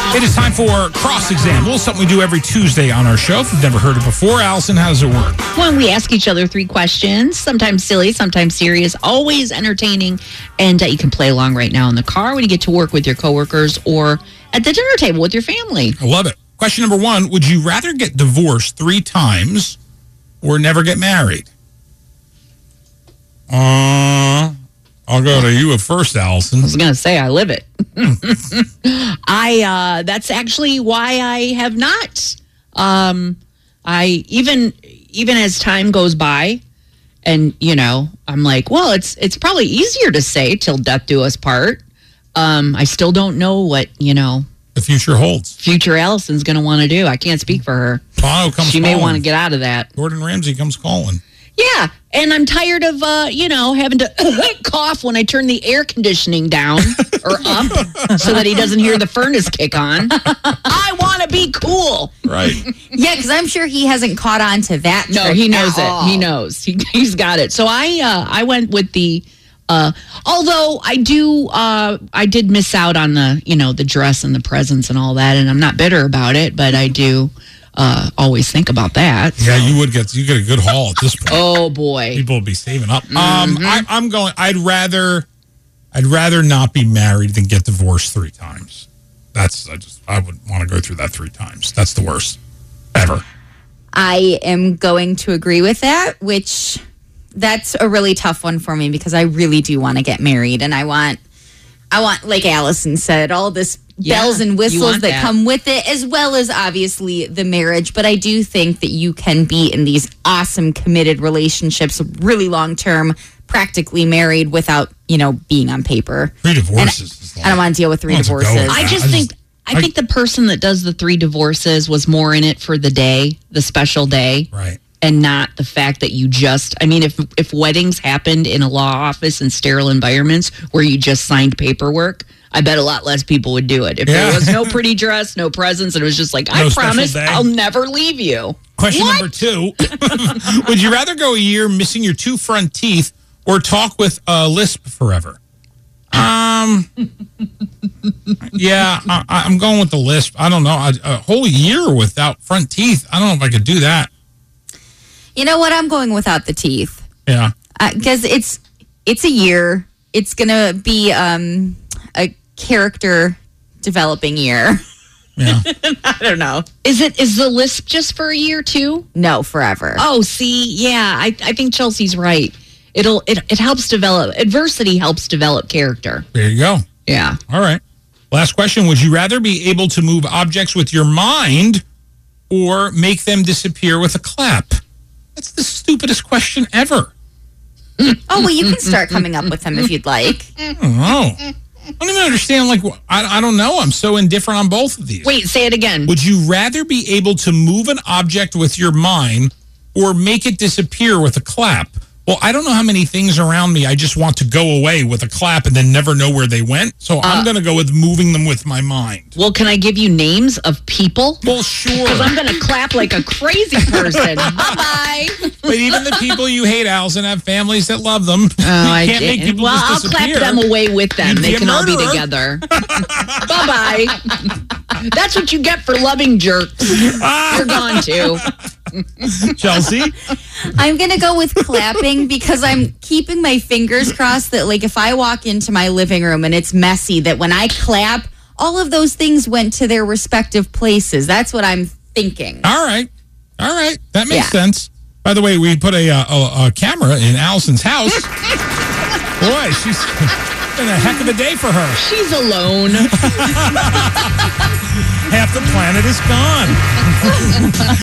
It is time for Cross Example, something we do every Tuesday on our show. If you've never heard it before, Allison, how does it work? Well, we ask each other 3 questions, sometimes silly, sometimes serious, always entertaining. And you can play along right now in the car when you get to work with your coworkers or at the dinner table with your family. I love it. Question number 1, would you rather get divorced 3 times or never get married? I'll go to you at first, Allison. I was going to say, I live it. That's actually why I have not. Even as time goes by, and I'm like, well, it's probably easier to say till death do us part. I still don't know what the future holds. Future Allison's going to want to do. I can't speak for her. Bono comes. She calling. may want to get out of that. Gordon Ramsay comes calling. Yeah, and I'm tired of, having to cough when I turn the air conditioning down or up so that he doesn't hear the furnace kick on. I want to be cool. Right. Yeah, because I'm sure he hasn't caught on to that. No, he knows it. He knows. He's got it. So I went with the, although I did miss out on the dress and the presents and all that, and I'm not bitter about it, but I do always think about that. Yeah, you get a good haul at this point. Oh boy, people will be saving up. I'm going. I'd rather not be married than get divorced 3 times. I wouldn't want to go through that 3 times. That's the worst ever. I am going to agree with that, that's a really tough one for me because I really do want to get married, and I want, like Allison said, all this bells and whistles that come with it, as well as obviously the marriage. But I do think that you can be in these awesome committed relationships, really long term, practically married without, being on paper. 3 divorces. I don't want to deal with 3 divorces. I think the person that does the 3 divorces was more in it for the day, the special day. Right. And not the fact that if weddings happened in a law office in sterile environments where you just signed paperwork, I bet a lot less people would do it. If there was no pretty dress, no presents, and it was just like, I promise I'll never leave you. Question number 2. Would you rather go a year missing your 2 front teeth or talk with a lisp forever? Yeah, I'm going with the lisp. I don't know. A whole year without front teeth. I don't know if I could do that. You know what? I'm going without the teeth. Yeah. Because it's a year. It's going to be a character developing year. Yeah. I don't know. Is the lisp just for a year too? No, forever. Oh, see, yeah, I think Chelsea's right. It helps develop, adversity helps develop character. There you go. Yeah. All right. Last question. Would you rather be able to move objects with your mind or make them disappear with a clap? That's the stupidest question ever. Oh, well, you can start coming up with them if you'd like. I don't know. I don't even understand. I don't know. I'm so indifferent on both of these. Wait, say it again. Would you rather be able to move an object with your mind or make it disappear with a clap? Well, I don't know how many things around me I just want to go away with a clap and then never know where they went. So I'm going to go with moving them with my mind. Well, can I give you names of people? Well, sure. Because I'm going to clap like a crazy person. Bye-bye. But even the people you hate, Allison, have families that love them. I can't make people just disappear. I'll clap them away with them. They can all be together. Bye-bye. That's what you get for loving jerks. You're gone, too. Chelsea? I'm going to go with clapping because I'm keeping my fingers crossed that, if I walk into my living room and it's messy, that when I clap, all of those things went to their respective places. That's what I'm thinking. All right. That makes sense. By the way, we put a camera in Allison's house. Boy, she's been a heck of a day for her. She's alone. Half the planet is gone.